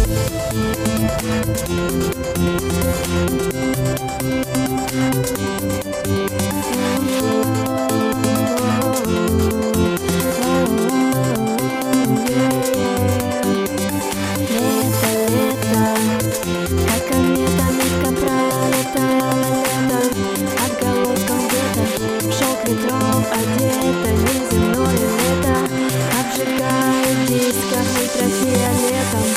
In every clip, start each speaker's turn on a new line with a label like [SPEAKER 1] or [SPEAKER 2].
[SPEAKER 1] Ветром одето неземное лето, обжигает диско ультрафиолетом,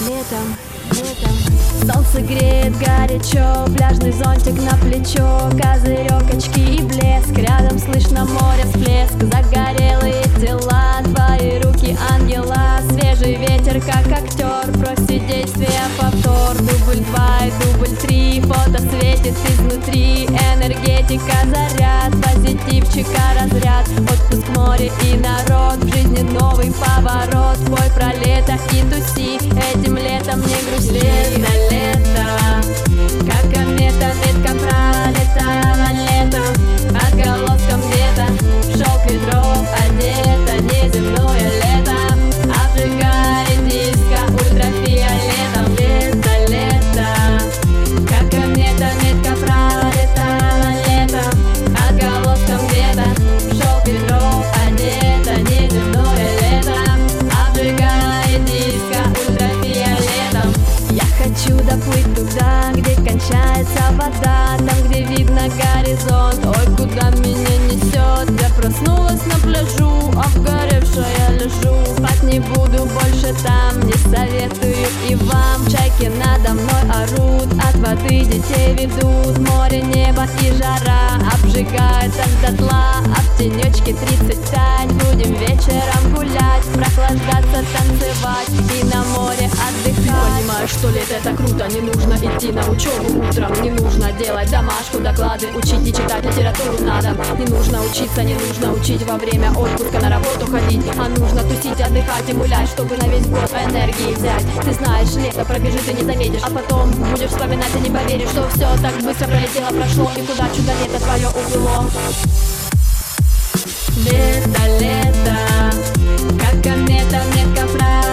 [SPEAKER 1] летом. Солнце греет горячо, пляжный зонтик на плечо, козырек, очки и блеск, рядом слышно море всплеск. Загорелые тела, твои руки ангела, свежий ветер как актер, просит действия повтор. Дубль 2 и дубль 3, фото светит изнутри, энергетика заряд, позитивчика разряд, отпуск, море и народ, в жизни новый поворот. Пой про лето и туси, этим летом не грусти. Лето, как комета, метко пролетала летом, отголоском где-то шелк ветров одето неземное лето, обжигает диско ультрафиолетом. Лето, как комета, метко пролетала летом, отголоском где-то шелк ветров одето неземное лето, обжигает диско ультрафиолетом. Я хочу доплыть туда, где кончается вода, там, где видно горизонт. Ой, куда меня несет? Я проснулась на пляжу, обгоревшая лежу. Спать не буду больше там, не советую и вам. Чайки надо мной орут, от воды детей ведут. Море, небо и жара обжигает аж дотла, а в тенечке 35 будем вечером гулять, прохлаждаться, танцевать и на море отдыхать.
[SPEAKER 2] Понимаешь, что лето это круто, не нужно идти на учебу утром, не нужно делать домашку, доклады, учить и читать литературу надо. Не нужно учиться, не нужно учить во время отпуска на работу ходить, а нужно тусить, отдыхать и гулять, чтобы на весь год энергии взять. Ты знаешь, лето пробежит и не заметишь, а потом будешь вспоминать и не поверишь, что все так быстро пролетело, прошло, и куда чудо лето твое увело.
[SPEAKER 1] Лето, как комета, метко